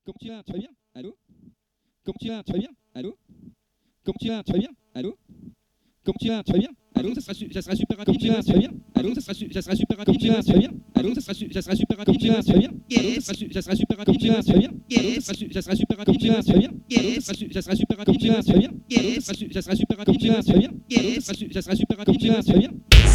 Comment tu vas? Tu vas bien? Allô? Comment tu vas? Tu vas bien? Allô? Comment tu vas? Tu vas bien? Allô? Comment tu vas? Tu vas bien? Allô? Ça sera super rapide. Tu vas bien? Allô? Ça sera super rapide. Tu vas bien? Allô? Ça sera super rapide. Tu vas bien? Allô? Ça sera super rapide. Tu vas bien? Allô? Ça sera super rapide. Tu vas bien? Allô? Ça sera super rapide. Tu vas bien? Allô? Ça sera super rapide. Tu vas bien? Allô? Ça sera super rapide. Tu vas bien?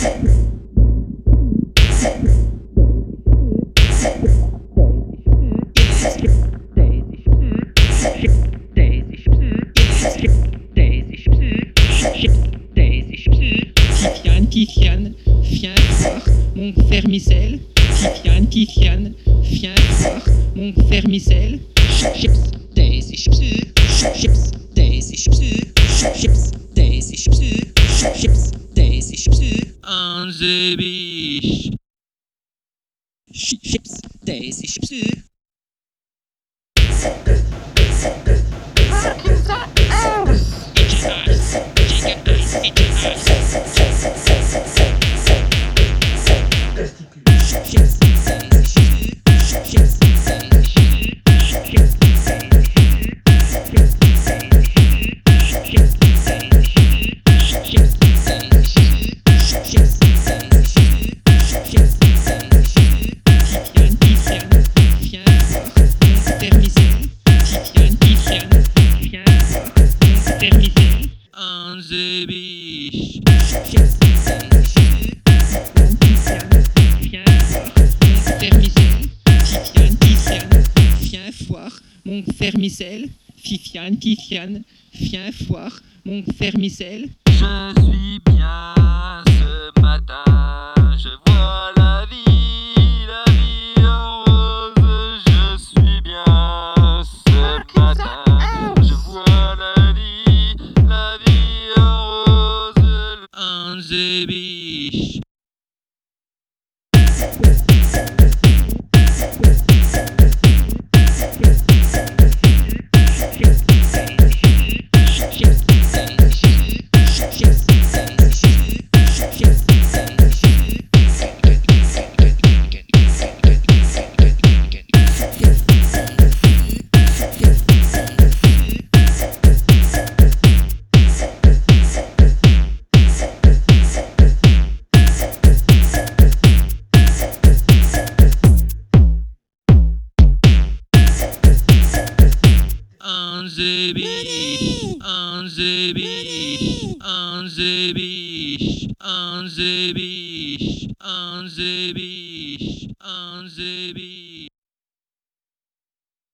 Tiziane, viens voir mon vermicelle. Tiziane, viens voir mon vermicelle. Chips, Daisy, chips, Daisy, chips, Daisy, chips, Daisy, un zébiche. Chips, Daisy, chips. Un zébiche. Viens voir mon vermicelle. Tiziane, viens voir mon vermicelle. Je suis bien ce matin, je vois la vie en rose. Je suis bien ce matin, je vois la vie en rose. Un zébiche. Un zébiche, un zébiche, un zébiche, un zébiche, un zébiche, un zébiche.